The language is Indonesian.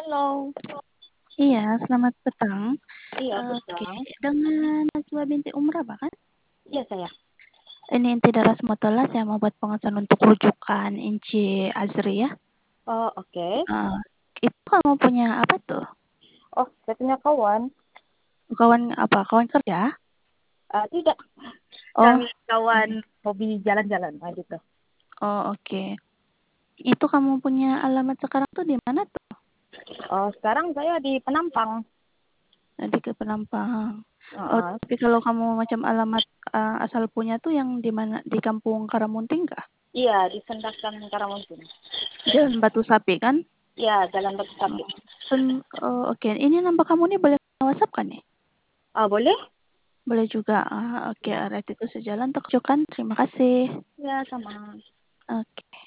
Halo. Iya, selamat petang. Iya, Oke, petang. dengan Najwa binti Umrah, kan? Iya, saya. Ini inti daras Motola, saya mau buat pengesahan untuk rujukan Inci Azri ya. Oh, oke. Itu kamu punya apa tuh? Oh, saya punya kawan. Kawan apa? Kawan kerja? Tidak, Oh, kami kawan hobi jalan-jalan, gitu. oh oke. Itu kamu punya alamat sekarang tuh di mana tuh? Oh, sekarang saya di Penampang. Nanti ke Penampang. Oh, Uh, tapi kalau kamu macam alamat asal punya tuh yang di mana? Di Kampung Karamunting kah? iya, di Sendakan Karamunting. Jalan Batu Sapi kan? Iya, Jalan Batu Sapi. Oke. Ini nambah kamu nih boleh WhatsApp kan nih? Boleh? Boleh juga. Oke, Ya, alright itu sejalan untuk rujukan. Terima kasih. ya sama. Oke.